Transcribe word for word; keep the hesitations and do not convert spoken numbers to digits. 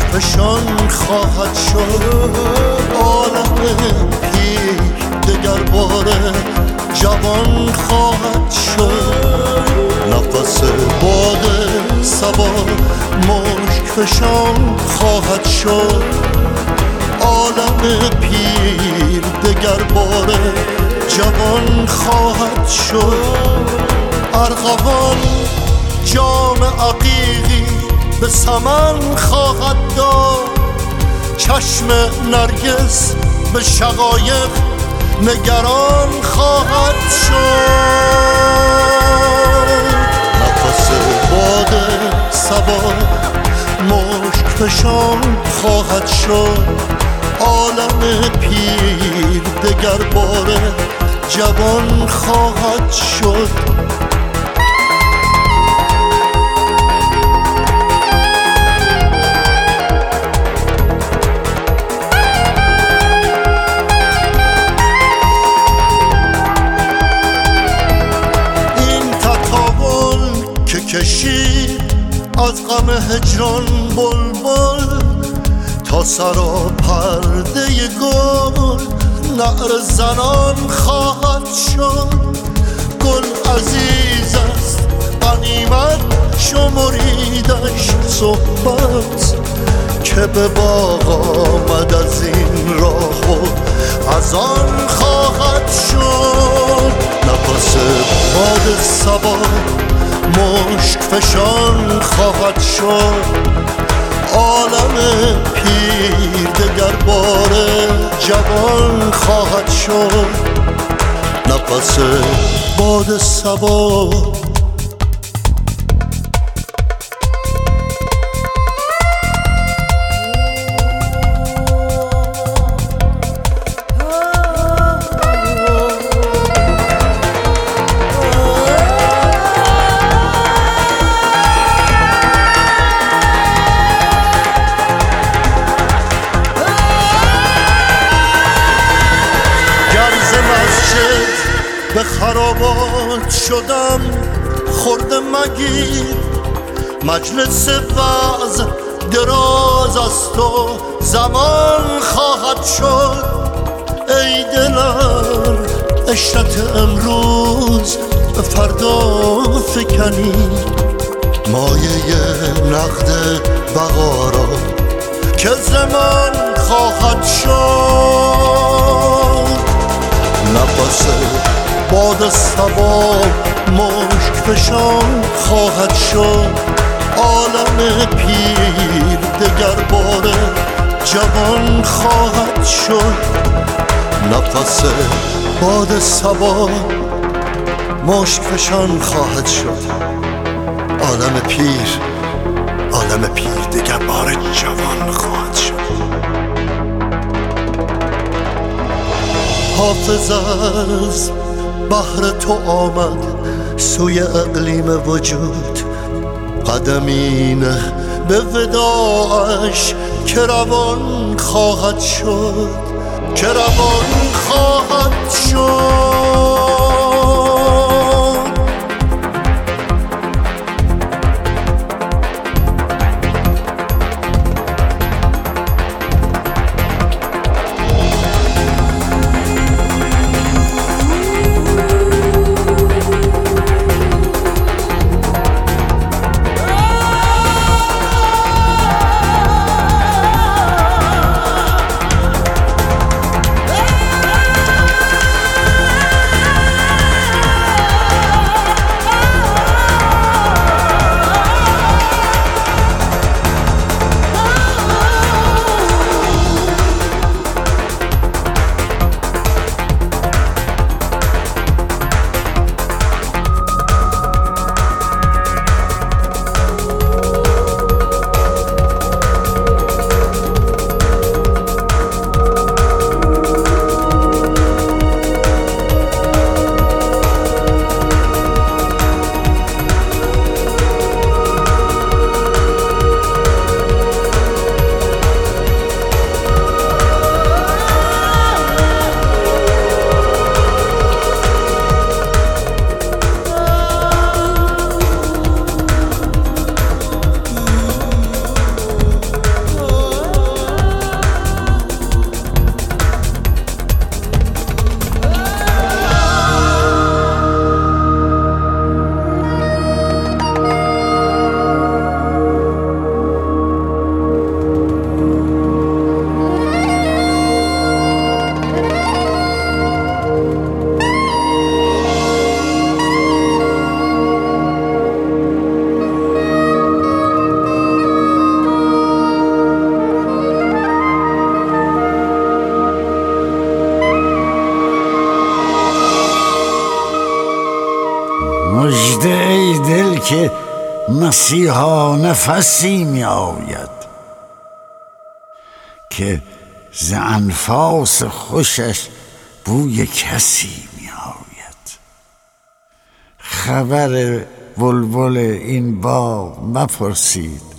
فشان خواهد شد. عالم پیر دگر باره جوان خواهد شد. نفس باد صبا مشک فشان خواهد شد. عالم پیر دگر باره جوان خواهد شد. ارغوان جام عقیقی به سمن خواهد داد. چشم نرگس به شقایق نگران خواهد شد. نفس باد صبا مشک فشان خواهد شد. عالم پیر دگر باره جوان خواهد شد. کشید از غم هجران بلبل تا سرا پرده گل نعره زنان خواهد شد. گل عزیز است غنیمت شمریدش صحبت که به باغ آمد از این راه و از آن خواهد شد. نفس باد صبا مشک فشان خواهد شد. عالم پیر دگر باره جوان خواهد شد. نفس باد صبا به خرابات شدم خورده مگیر. مجلس وعظ دراز است و زمان خواهد شد. ای دلم عشرت امروز به فردا فکنی. مایه نقد بقا را که زمان خواهد شد. نفس باد صبا مشک فشان خواهد شد. عالم پیر دگر باره جوان خواهد شد. نفس باد صبا مشک فشان خواهد شد. عالم پیر عالم پیر دگر باره جوان خواهد شد. حافظ از بحر تو آمد سوی اقلیم وجود. قدمی نه به وداعش که روان خواهد شد. که روان خواهد شد. که مسیحا نفسی می آید که ز انفاس خوشش بوی کسی می آید. خبر بلبل این باغ مپرسید